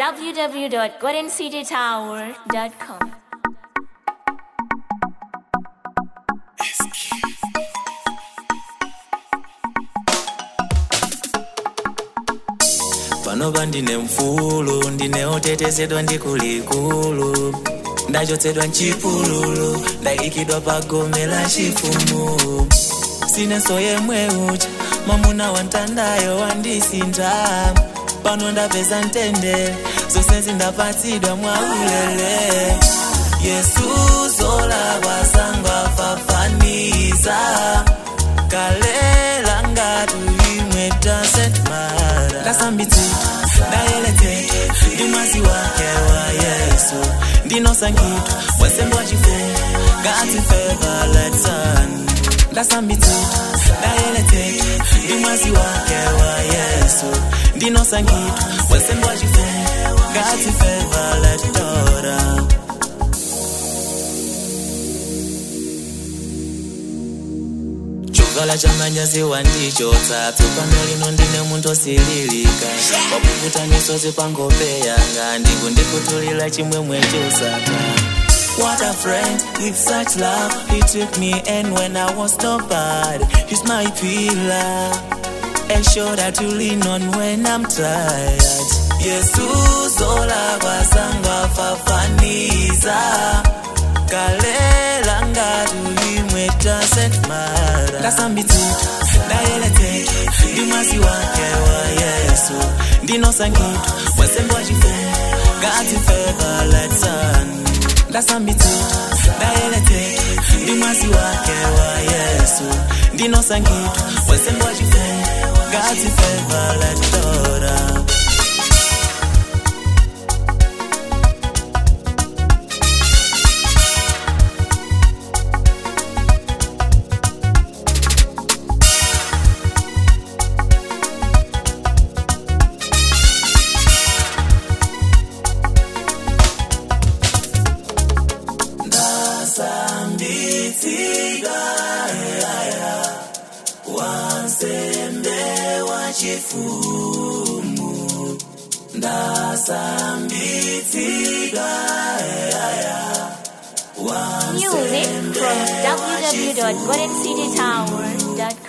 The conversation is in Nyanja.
www.goldencitytower.com. Panoba ndine mfulu, ndine otetezedwa ndikulikulu. Ndachotsedwa nchipululu, ndayikidwa pagome la chifumu. Sine soye mweucha, mamuna wantandayo wandisinta. Pano ndapeza ntendere, zose zindapatsidwa mwaulele. Yesu zola kwasangwa fafaniza. Kalela ngatu imweta setmara. Ndasambitsi, ndayelete, ndimazi wake wa Yesu. Ndinosangitu, wasembo wachifumu, God's favor let's on. Ndasambitsi, ndayelete, ndimazi wake wa Yesu. Ndinosangitu, wasembo wachifumu, God's favor let's on. Vala chamanyazi wandichotsa tsopano lino ndine muntu osililika wakuvuta misozi pangope yanga ndikutulila chimwemwe chosaka. What a friend with such love, he took me in when I was nobody. He's my pillar, a shoulder to lean on when I'm tired. Jesus zola kwasangwa fafaniza. Kalela ngatu imweta setmara. Ndasambitsi, ndayelete, ndimazi wake wa Yesu. Ndinosangitu, wasembo wachifumu, God's favor let's on. Ndasambitsi, ndayelete, ndimazi wake wa Yesu. Ndinosangitu, wasembo wachifumu, God's favor let's on. Wansembe wachifumu. Ndasambitsika. Music from www.goldencitytower.com.